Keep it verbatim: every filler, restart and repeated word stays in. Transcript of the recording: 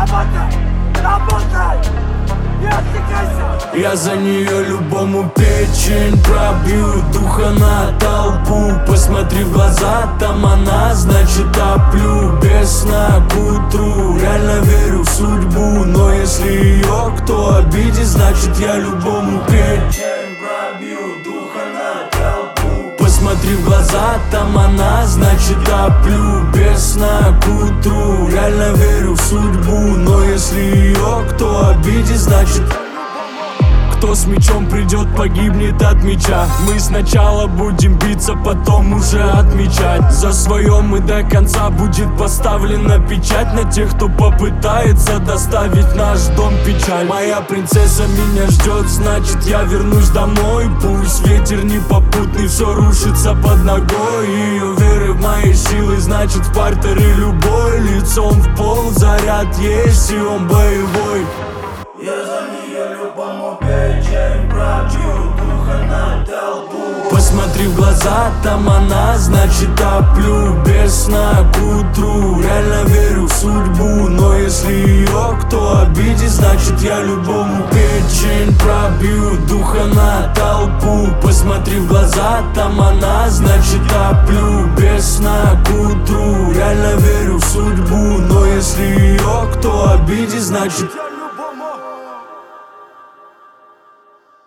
Работай, работай, не отвлекайся. Я за нее любому печень пробью, духа на толпу. Посмотри в глаза, там она, значит топлю. Без сна к утру, реально верю в судьбу. Но если ее кто обидит, значит я любому печень пробью, духа на толпу. Посмотри в глаза, там она, значит топлю. Без сна к утру, реально верю в судьбу. Но если ее кто обидит, значит кто с мечом придет, погибнет от меча. Мы сначала будем биться, потом уже отмечать. За свое мы до конца, будет поставлена печать на тех, кто попытается доставить в наш дом печаль. Моя принцесса меня ждет, значит я вернусь домой. Пусть ветер не попутный, все рушится под ногой. Ее веры в мои силы, значит в партере любой. Лицом в пол, заряд есть и он боевой. Я за нее любому печень пробью, духа на толпу. Посмотри в глаза, там она, значит топлю. Без сна к утру, реально верю в судьбу. Но если ее кто обидит, значит я любому печень пробью, духа на толпу. Посмотри в глаза, там она, значит топлю. Без сна к утру, реально верю в судьбу. Но если ее кто обидит, значит